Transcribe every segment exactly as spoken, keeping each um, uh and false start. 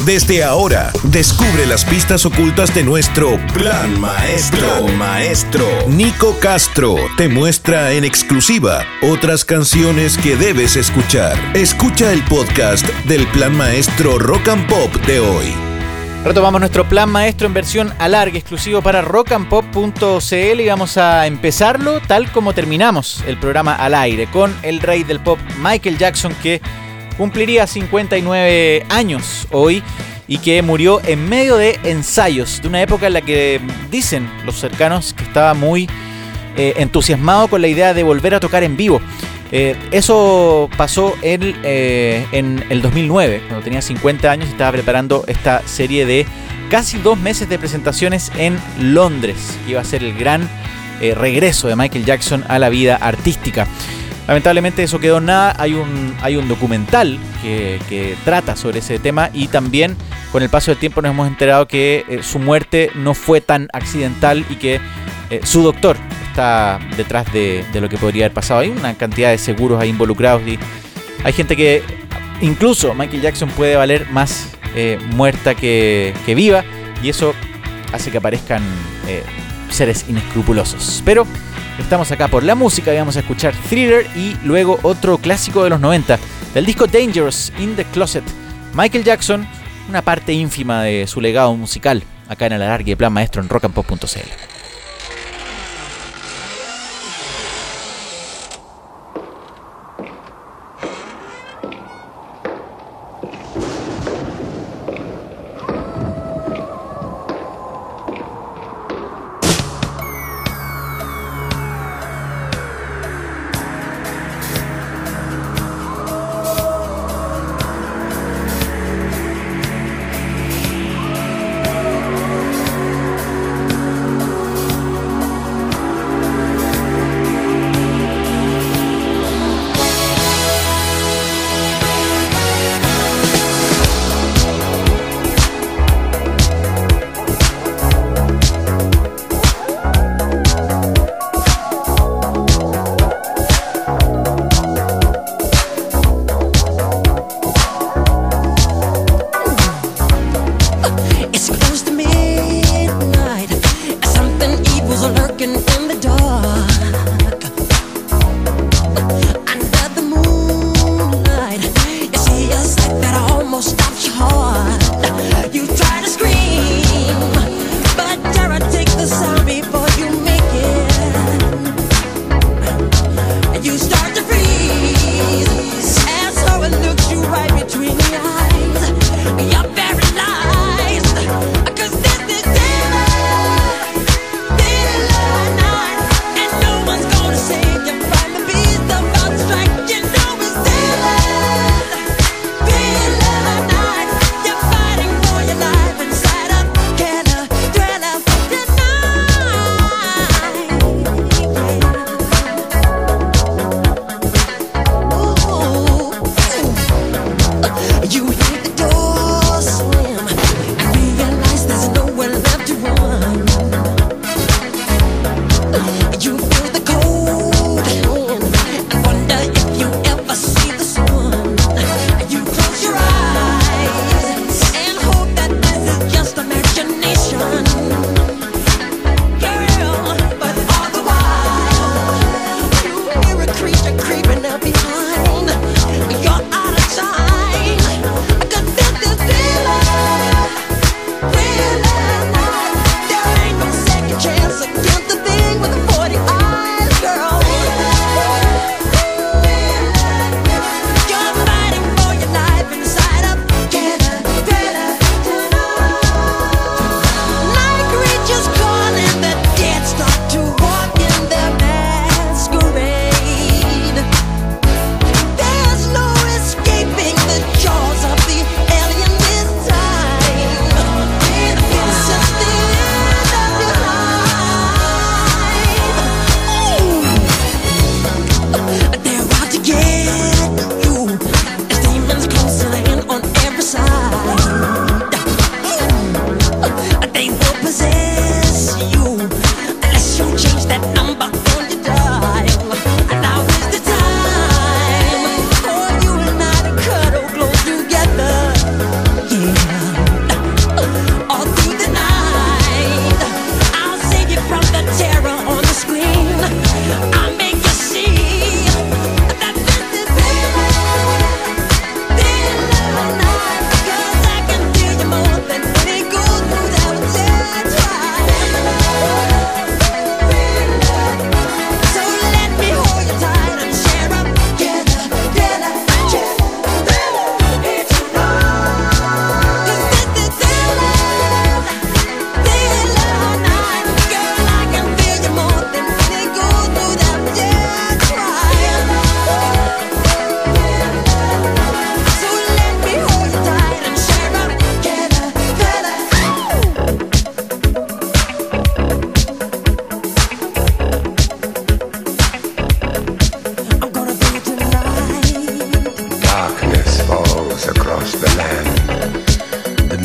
Desde ahora, descubre las pistas ocultas de nuestro Plan Maestro. Plan Maestro. Nico Castro te muestra en exclusiva otras canciones que debes escuchar. Escucha el podcast del Plan Maestro Rock and Pop de hoy. Retomamos nuestro Plan Maestro en versión alargue, exclusivo para rock and pop punto c l, y vamos a empezarlo tal como terminamos el programa al aire, con el rey del pop Michael Jackson, que cumpliría cincuenta y nueve años hoy y que murió en medio de ensayos de una época en la que dicen los cercanos que estaba muy eh, entusiasmado con la idea de volver a tocar en vivo. Eh, eso pasó en, eh, en el dos mil nueve, cuando tenía cincuenta años y estaba preparando esta serie de casi dos meses de presentaciones en Londres, que iba a ser el gran eh, regreso de Michael Jackson a la vida artística. Lamentablemente eso quedó en nada. Hay un, hay un documental que, que trata sobre ese tema, y también con el paso del tiempo nos hemos enterado que eh, su muerte no fue tan accidental y que eh, su doctor está detrás de, de lo que podría haber pasado. Hay una cantidad de seguros ahí involucrados y hay gente que incluso Michael Jackson puede valer más eh, muerta que, que viva, y eso hace que aparezcan eh, seres inescrupulosos. Pero estamos acá por la música y vamos a escuchar Thriller y luego otro clásico de los noventa, del disco Dangerous in the Closet. Michael Jackson, una parte ínfima de su legado musical, acá en el alargue de Plan Maestro en rock and pop punto c l.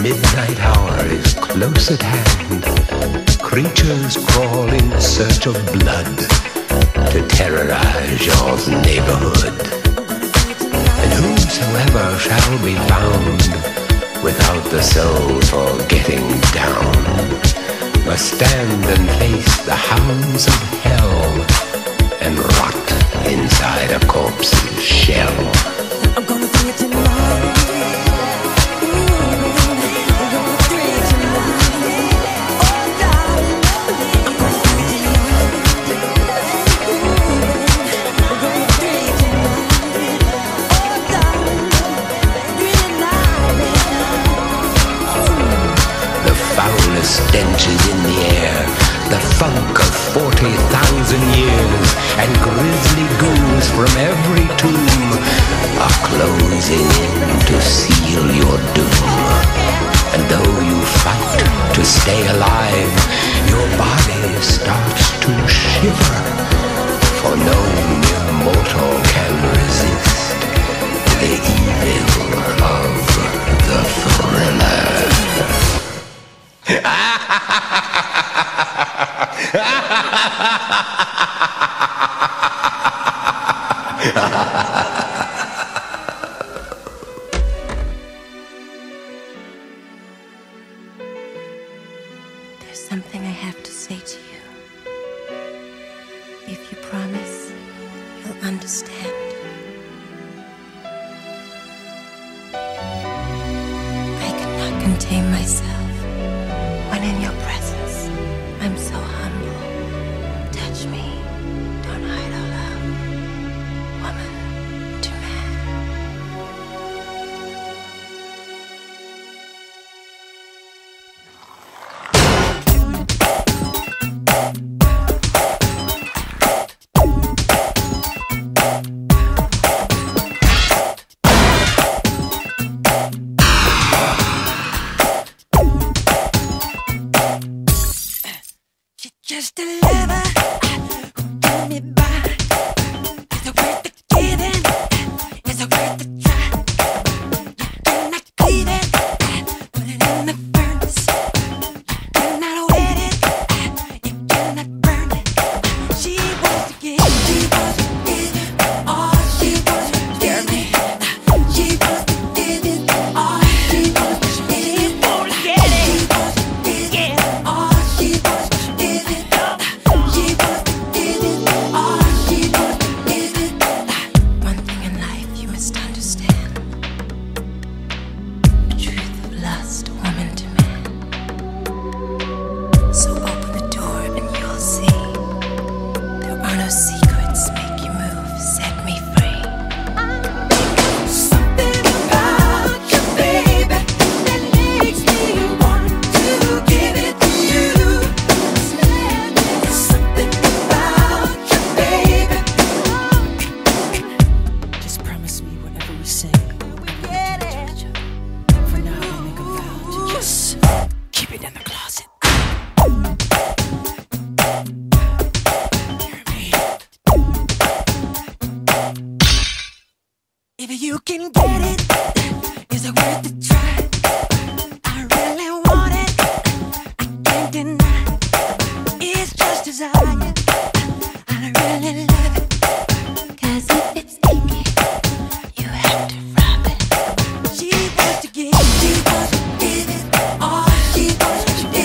midnight hour is close at hand. Creatures crawl in search of blood to terrorize your neighborhood. And whosoever shall be found without the soul for getting down must stand and face the hounds of hell and rot inside a corpse's shell. I'm gonna bring it tonight. Stench is in the air, the funk of forty thousand years, and grisly ghouls from every tomb are closing in to seal your doom. And though you fight to stay alive, your body starts to shiver, for no mere mortal can resist the evil of the thriller. There's something I have to say to you. If you promise, you'll understand. I could not contain myself when in your presence. I'm so humble. Touch me. Don't hide our love. Woman to man. Just a lover who got me by. Is it worth the giving? Is it worth the try? You cannot cleave it, put it in the furnace. You cannot wet it, you cannot burn it. She wants to give, she wants to give it all. She wants to give me. She wants to give it all. She wants to give it. She wants to get it. She wants to give it all. She wants to give it. One thing in life you must understand. The truth of lust, woman to man. So open the door and you'll see. There are no secrets, make you move, set me free. Something about you, baby, that makes me want to give it to you. There's something about you, baby. Just promise me whatever we say, we'll never touch each other. For now, we'll make a vow to just keep it in the closet. Hear me? If you can get it, is it worth the try? I really want it, I can't deny. It's just desire, I really love it. Cause if it's sticky, you have to rub it. She wants to give, she wants to give it all. She wants to give it.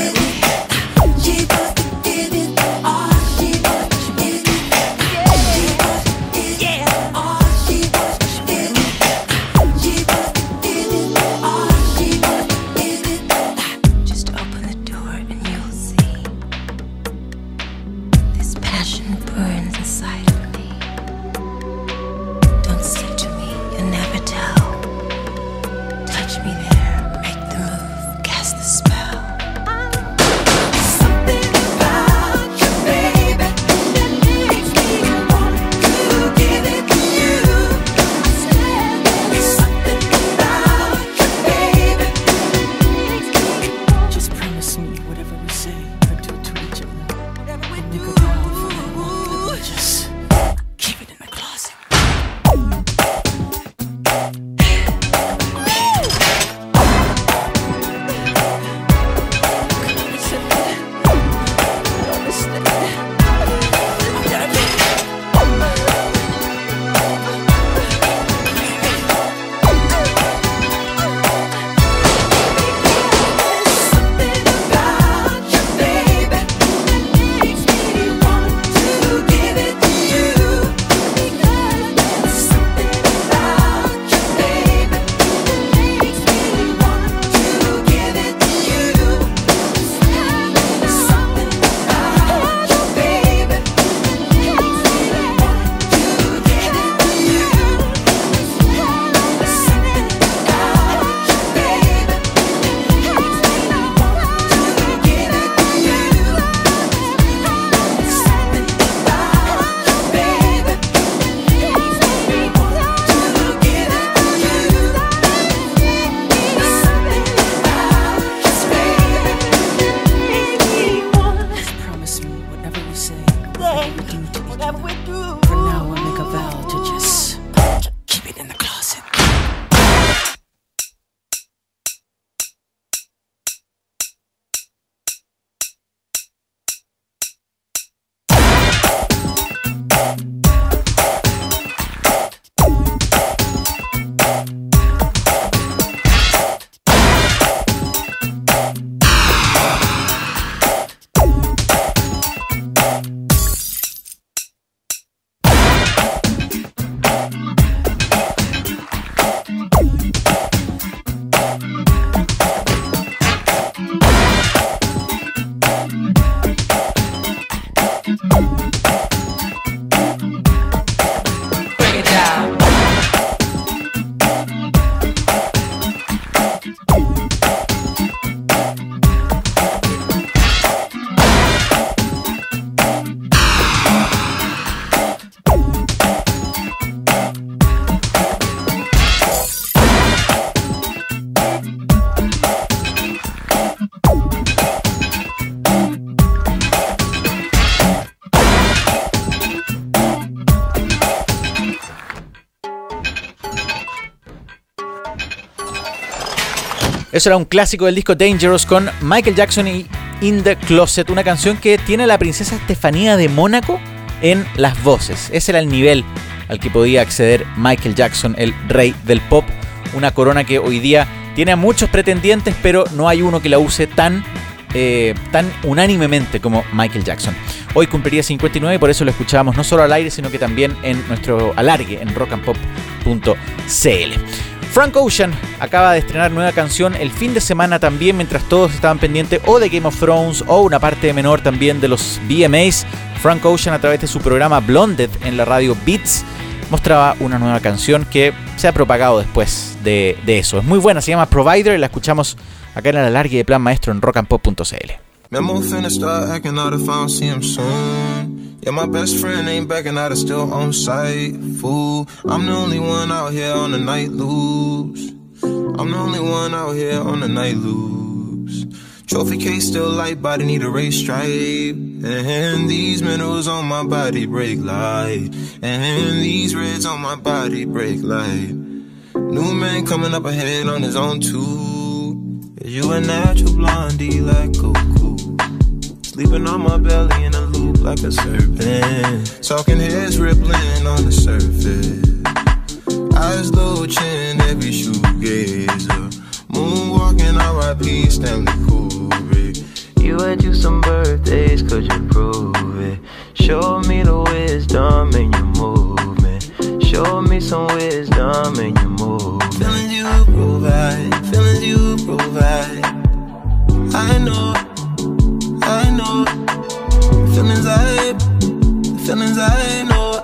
Eso era un clásico del disco Dangerous con Michael Jackson y In the Closet, una canción que tiene a la princesa Estefanía de Mónaco en las voces. Ese era el nivel al que podía acceder Michael Jackson, el rey del pop. Una corona que hoy día tiene a muchos pretendientes, pero no hay uno que la use tan, eh, tan unánimemente como Michael Jackson. Hoy cumpliría cincuenta y nueve y por eso lo escuchábamos no solo al aire, sino que también en nuestro alargue en rock and pop punto c l. Frank Ocean acaba de estrenar nueva canción el fin de semana también, mientras todos estaban pendientes o de Game of Thrones o una parte menor también de los V M As. Frank Ocean, a través de su programa Blonded en la radio Beats, mostraba una nueva canción que se ha propagado después de, de eso. Es muy buena, se llama Provider y la escuchamos acá en el alargue de Plan Maestro en rock and pop punto c l. Memo finna start acting out if I don't see him soon. Yeah, my best friend ain't backing out, it's still on site. Fool, I'm the only one out here on the night loose. I'm the only one out here on the night loose. Trophy case still light, body need a race stripe. And these minerals on my body break light. And these reds on my body break light. New man coming up ahead on his own too. You a natural blondie like Coco. Sleeping on my belly in a loop like a serpent. Talking heads rippling on the surface. Eyes low chin, every shoegazer. Moonwalking R I P Stanley Kubrick. You had you some birthdays, could you prove it? Show me the wisdom in your movement. Show me some wisdom in your movement. Feelings you provide, feelings you provide. I know, I know. Feelings I, feelings I know.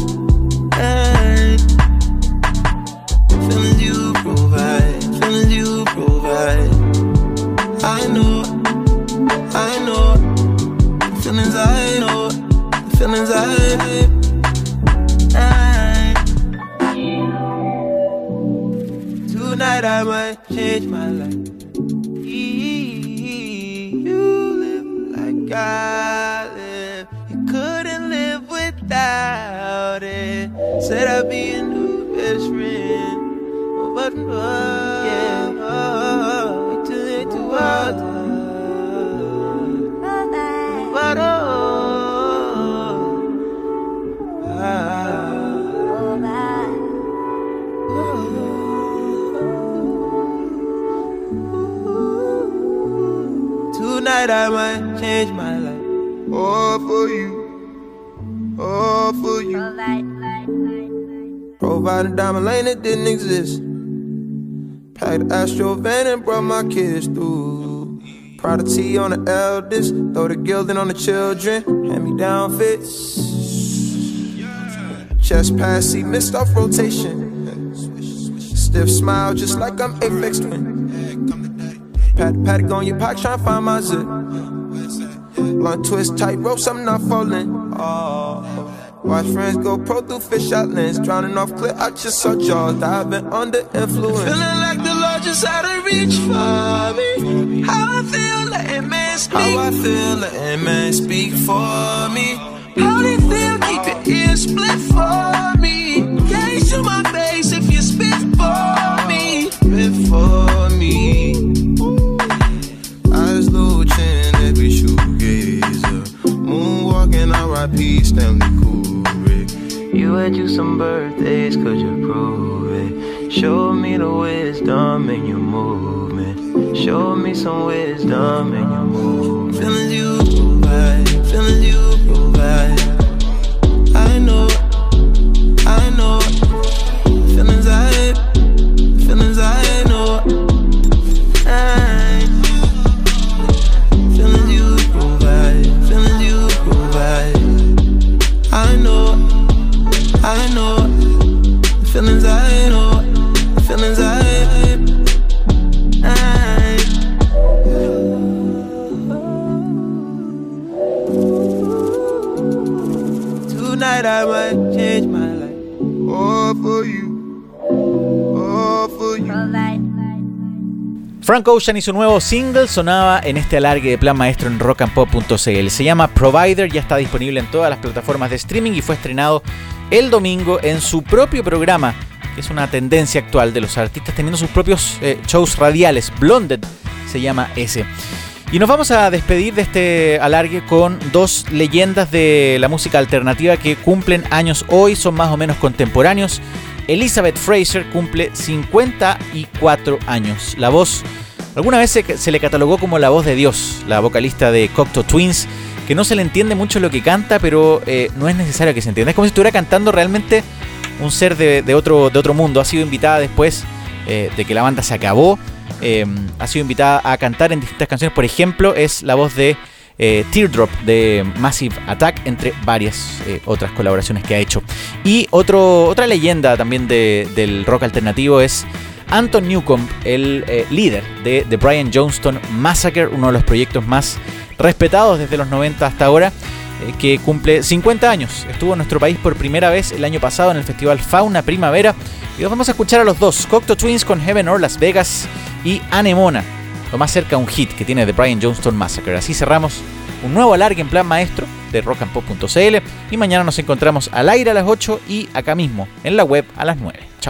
Hey. Feelings you provide, feelings you provide. I know, I know. Feelings I know, feelings I. I. Tonight I might change my life. You live like I live. You couldn't live without it. Said I'd be a new best friend. But, uh, yeah, oh, to it to water. But, oh, ah, oh. Tonight I might change my life. All for you, all for you. Provide a diamond lane that didn't exist. Packed the Astro van and brought my kids through. Proud of T on the eldest, throw the gilding on the children. Hand me down fits. Chest pass, see missed off rotation. Stiff smile, just like I'm Aphex Twin. Pat Patek on your pocket, tryna find my zip. Blunt twist, tight ropes, I'm not falling. Oh. Watch friends go pro through fish out lens. Drowning off clip, I just saw jaws diving under influence. Feeling like the Lord just out of reach for me. How I feel letting man speak. How I feel letting man speak for me. How they feel, keep your ears split for me. Can't shoot my face if you spit for me. Spit for me. Eyes low chin, every shoegazer. Moonwalking R I P Stanley Kubrick. You had you some birthdays, could you prove it? Show me the wisdom in your movement. Show me some wisdom in your movement. Feelings you provide, feelings you provide. I know, I know. Feelings I, feelings I know. I, feelings you provide, feelings you provide. I know, I know. The feelings I know, the feelings I, I. Tonight I might change my life. All for you, all for you. Frank Ocean y su nuevo single sonaba en este alargue de Plan Maestro en rock and pop punto c l. Se llama Provider, ya está disponible en todas las plataformas de streaming y fue estrenado el domingo en su propio programa que es una tendencia actual de los artistas teniendo sus propios eh, shows radiales. Blonded se llama ese. Y nos vamos a despedir de este alargue con dos leyendas de la música alternativa que cumplen años hoy, son más o menos contemporáneos. Elizabeth Fraser cumple cincuenta y cuatro años. La voz, alguna vez se, se le catalogó como la voz de Dios, la vocalista de Cocteau Twins, que no se le entiende mucho lo que canta, pero eh, no es necesario que se entienda. Es como si estuviera cantando realmente un ser de, de, otro, de otro mundo. Ha sido invitada después eh, de que la banda se acabó. Eh, ha sido invitada a cantar en distintas canciones. Por ejemplo, es la voz de eh, Teardrop de Massive Attack, entre varias eh, otras colaboraciones que ha hecho. Y otro, otra leyenda también de, del rock alternativo es Anton Newcombe, el eh, líder de The Brian Johnston Massacre, uno de los proyectos más respetados desde los noventa hasta ahora, eh, que cumple cincuenta años. Estuvo en nuestro país por primera vez el año pasado en el festival Fauna Primavera. Y nos vamos a escuchar a los dos, Cocteau Twins con Heaven or Las Vegas y Anemona, lo más cerca a un hit que tiene The Brian Johnston Massacre. Así cerramos un nuevo alargue en plan maestro de rock and pop punto c l, y mañana nos encontramos al aire a las ocho y acá mismo en la web a las nueve. Chao.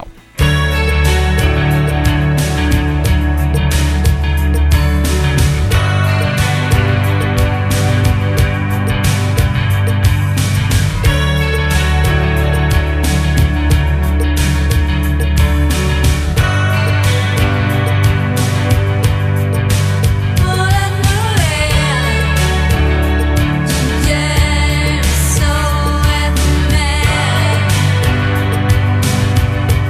So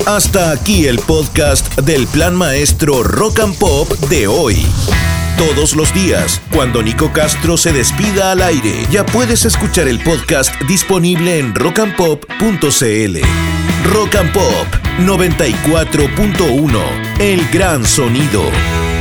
Hasta aquí el podcast del Plan Maestro Rock and Pop de hoy. Todos los días, cuando Nico Castro se despida al aire, ya puedes escuchar el podcast disponible en rock and pop punto c l. Rock and Pop noventa y cuatro punto uno, el gran sonido.